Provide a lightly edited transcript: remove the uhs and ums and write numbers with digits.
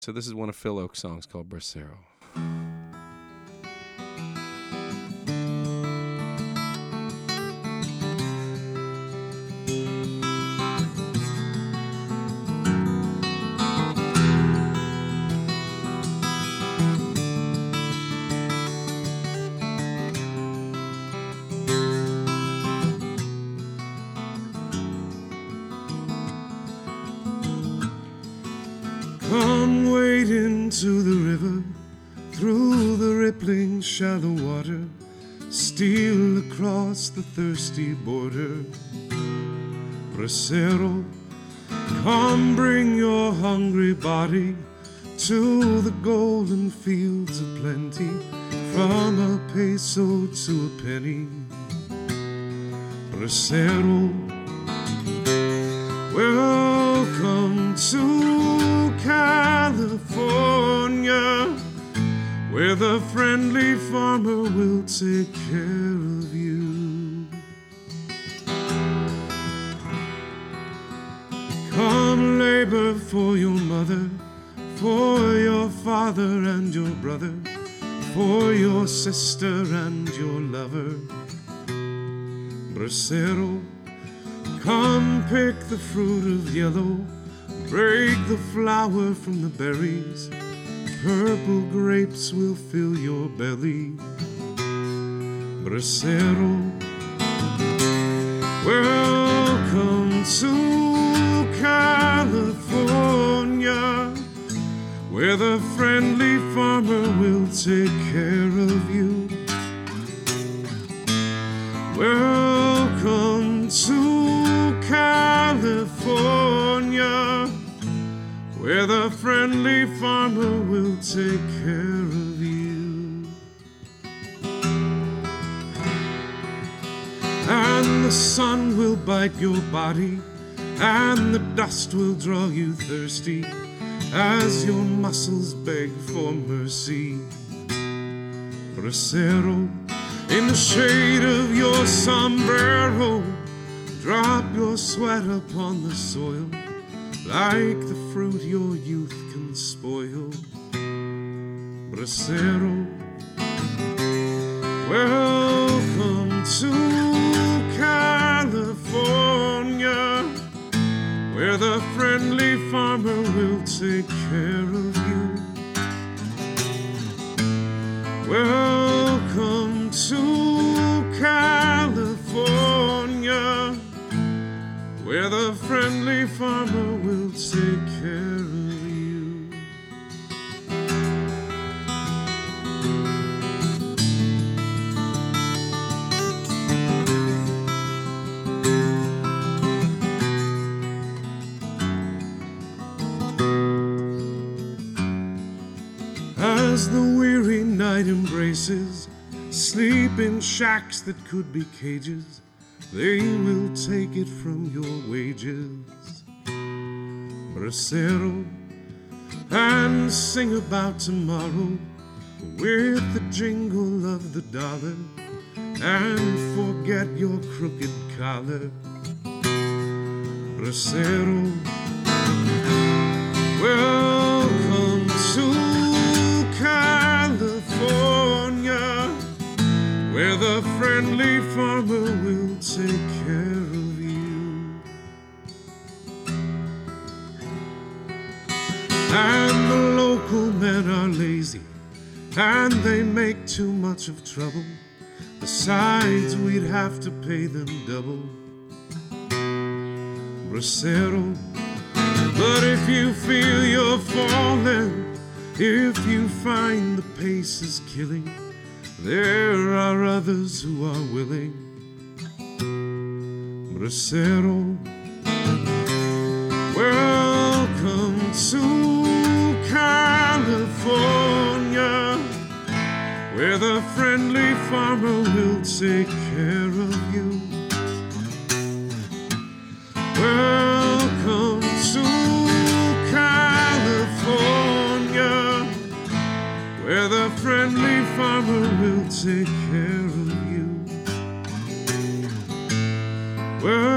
So this is one of Phil Oak's songs called Bracero. Come wade into the river, through the rippling shallow water, steal across the thirsty border. Bracero, come bring your hungry body to the golden fields of plenty, from a peso to a penny. Bracero, welcome to California, where the friendly farmer will take care of you. Come labor for your mother, for your father and your brother, for your sister and your lover. Bracero, come pick the fruit of yellow, break the flower from the berries, purple grapes will fill your belly. Bracero, welcome to California, where the friendly farmer will take care of you. Welcome to California, where the friendly farmer will take care of you. And the sun will bite your body, and the dust will draw you thirsty, as your muscles beg for mercy. Bracero, in the shade of your sombrero, drop your sweat upon the soil, like the fruit your youth can spoil. Bracero, welcome to California, where the friendly farmer will take care of you. Welcome to California, where the friendly farmer will take care of you. As the weary night embraces, sleep in shacks that could be cages, they will take it from your wages. Bracero, and sing about tomorrow with the jingle of the dollar, and forget your crooked collar. Bracero, welcome to California, where the friendly farmer will take care of you. And the local men are lazy, and they make too much of trouble. Besides, we'd have to pay them double. Bracero, but if you feel you're falling, if you find the pace is killing, there are others who are willing. Bracero, welcome to California, where the friendly farmer will take care of you. Welcome to California, where the friendly farmer will take care of you. Well,